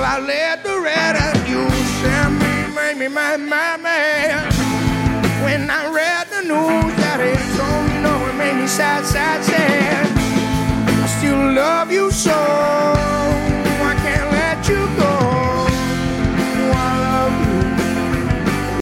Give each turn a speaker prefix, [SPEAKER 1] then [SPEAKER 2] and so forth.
[SPEAKER 1] I let the red and you send me, make me my man. When I read the news that it told me no, it made me sad, sad, sad. I still love you so.